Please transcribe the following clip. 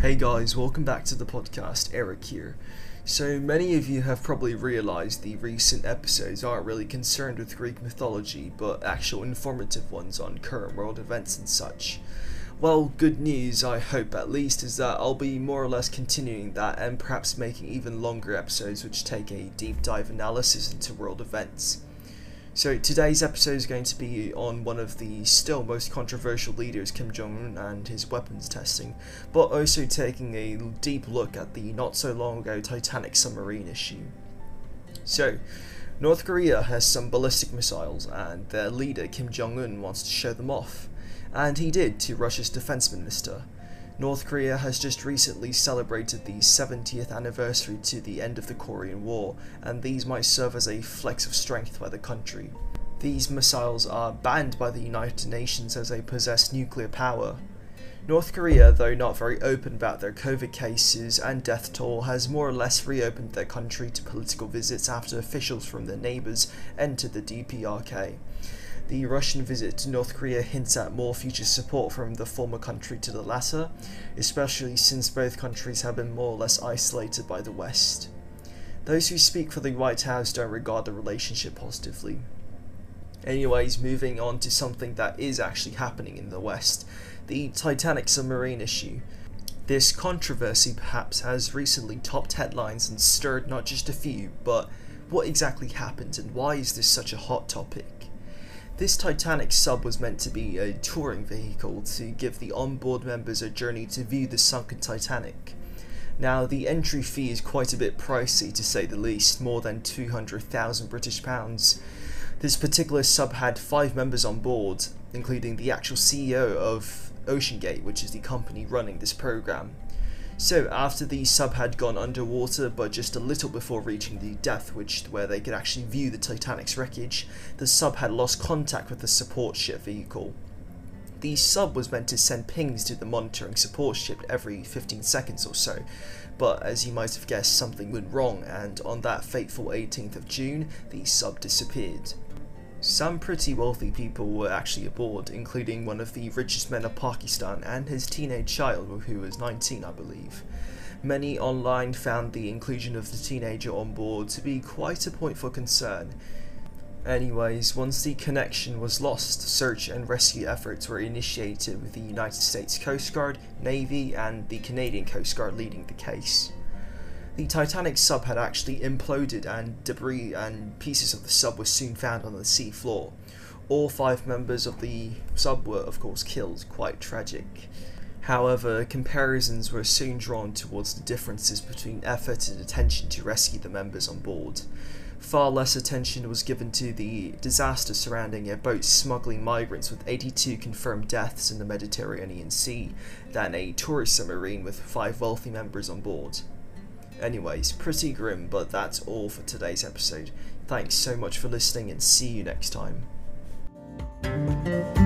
Hey guys, welcome back to the podcast. Eric here. So many of you have probably realized the recent episodes aren't really concerned with Greek mythology, but actual informative ones on current world events and such. Well, good news, I hope at least, is that I'll be more or less continuing that and perhaps making even longer episodes which take a deep dive analysis into world events. So today's episode is going to be on one of the still most controversial leaders, Kim Jong-un, and his weapons testing, but also taking a deep look at the not so long ago Titanic submarine issue. So, North Korea has some ballistic missiles, and their leader, Kim Jong-un, wants to show them off. And he did to Russia's defense minister. North Korea has just recently celebrated the 70th anniversary to the end of the Korean War, and these might serve as a flex of strength by the country. These missiles are banned by the United Nations as they possess nuclear power. North Korea, though not very open about their COVID cases and death toll, has more or less reopened their country to political visits after officials from their neighbours entered the DPRK. The Russian visit to North Korea hints at more future support from the former country to the latter, especially since both countries have been more or less isolated by the West. Those who speak for the White House don't regard the relationship positively. Anyways, moving on to something that is actually happening in the West, the Titanic submarine issue. This controversy perhaps has recently topped headlines and stirred not just a few, but what exactly happened and why is this such a hot topic? This Titanic sub was meant to be a touring vehicle to give the onboard members a journey to view the sunken Titanic. Now, the entry fee is quite a bit pricey to say the least, more than 200,000 British pounds. This particular sub had 5 members on board, including the actual CEO of OceanGate, which is the company running this program. So after the sub had gone underwater, but just a little before reaching the depth where they could actually view the Titanic's wreckage, the sub had lost contact with the support ship vehicle. The sub was meant to send pings to the monitoring support ship every 15 seconds or so, but as you might have guessed, something went wrong, and on that fateful 18th of June, the sub disappeared. Some pretty wealthy people were actually aboard, including one of the richest men of Pakistan and his teenage child, who was 19, I believe. Many online found the inclusion of the teenager on board to be quite a point for concern. Anyways, once the connection was lost, search and rescue efforts were initiated with the United States Coast Guard, Navy, and the Canadian Coast Guard leading the case. The Titanic sub had actually imploded, and debris and pieces of the sub were soon found on the sea floor. All 5 members of the sub were of course killed, quite tragic. However, comparisons were soon drawn towards the differences between effort and attention to rescue the members on board. Far less attention was given to the disaster surrounding a boat smuggling migrants with 82 confirmed deaths in the Mediterranean Sea than a tourist submarine with 5 wealthy members on board. Anyways, pretty grim, but that's all for today's episode. Thanks so much for listening and see you next time.